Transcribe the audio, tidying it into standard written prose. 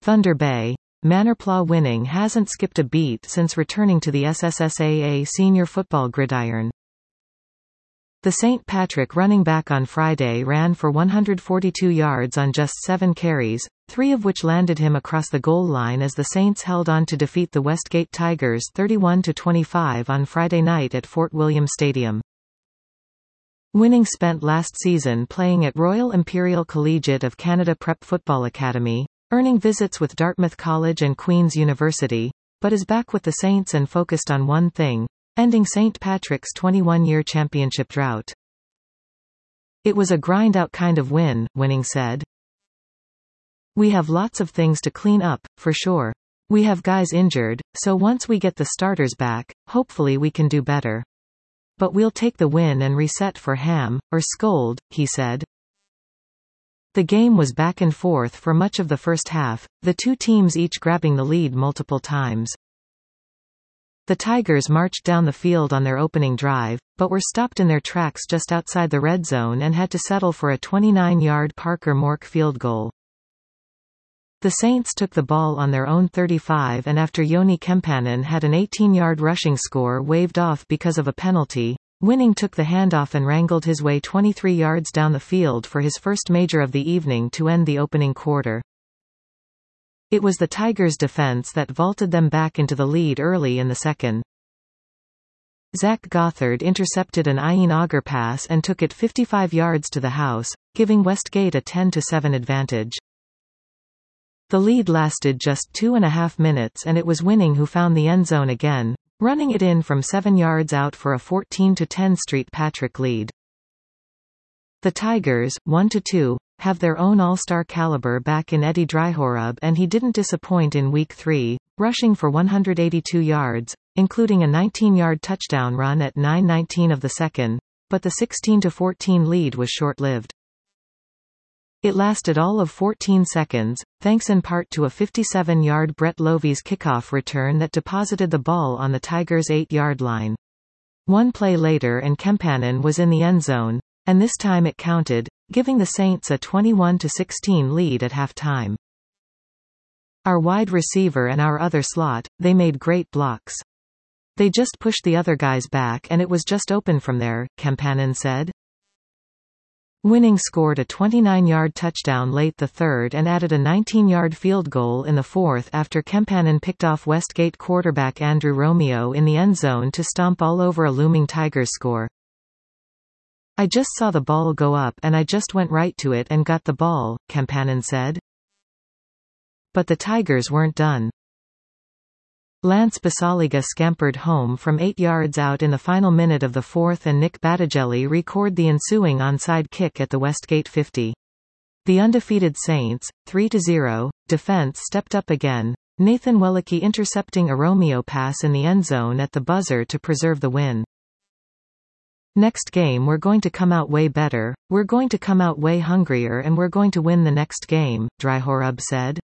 Thunder Bay. Manorpla Winning hasn't skipped a beat since returning to the SSSAA senior football gridiron. The St. Patrick running back on Friday ran for 142 yards on just 7 carries, 3 of which landed him across the goal line as the Saints held on to defeat the Westgate Tigers 31-25 on Friday night at Fort William Stadium. Winning spent last season playing at Royal Imperial Collegiate of Canada Prep Football Academy, earning visits with Dartmouth College and Queen's University, but is back with the Saints and focused on one thing: ending St. Patrick's 21-year championship drought. "It was a grind-out kind of win," Winning said. "We have lots of things to clean up, for sure. We have guys injured, so once we get the starters back, hopefully we can do better. But we'll take the win and reset for Ham, or Scold," he said. The game was back and forth for much of the first half, the two teams each grabbing the lead multiple times. The Tigers marched down the field on their opening drive, but were stopped in their tracks just outside the red zone and had to settle for a 29-yard Parker Mork field goal. The Saints took the ball on their own 35 and after Joni Kempanen had an 18-yard rushing score waved off because of a penalty, Winning took the handoff and wrangled his way 23 yards down the field for his first major of the evening to end the opening quarter. It was the Tigers' defense that vaulted them back into the lead early in the second. Zach Gothard intercepted an Ian Auger pass and took it 55 yards to the house, giving Westgate a 10-7 advantage. The lead lasted just 2.5 minutes and it was Winning who found the end zone again, running it in from 7 yards out for a 14-10 St. Patrick lead. The Tigers, 1-2, have their own all-star caliber back in Eddie Dryhorup and he didn't disappoint in Week 3, rushing for 182 yards, including a 19-yard touchdown run at 9:19 of the second, but the 16-14 lead was short-lived. It lasted all of 14 seconds, thanks in part to a 57-yard Brett Lovie's kickoff return that deposited the ball on the Tigers' 8-yard line. One play later and Kempanen was in the end zone, and this time it counted, giving the Saints a 21-16 lead at halftime. "Our wide receiver and our other slot, they made great blocks. They just pushed the other guys back and it was just open from there," Kempanen said. Winning scored a 29-yard touchdown late the third and added a 19-yard field goal in the fourth after Kempanen picked off Westgate quarterback Andrew Romeo in the end zone to stomp all over a looming Tigers score. "I just saw the ball go up and I just went right to it and got the ball," Kempanen said. But the Tigers weren't done. Lance Basaliga scampered home from 8 yards out in the final minute of the fourth and Nick Battigelli recorded the ensuing onside kick at the Westgate 50. The undefeated Saints, 3-0, defense stepped up again, Nathan Wellicke intercepting a Romeo pass in the end zone at the buzzer to preserve the win. "Next game we're going to come out way better, we're going to come out way hungrier and we're going to win the next game," Dryhorup said.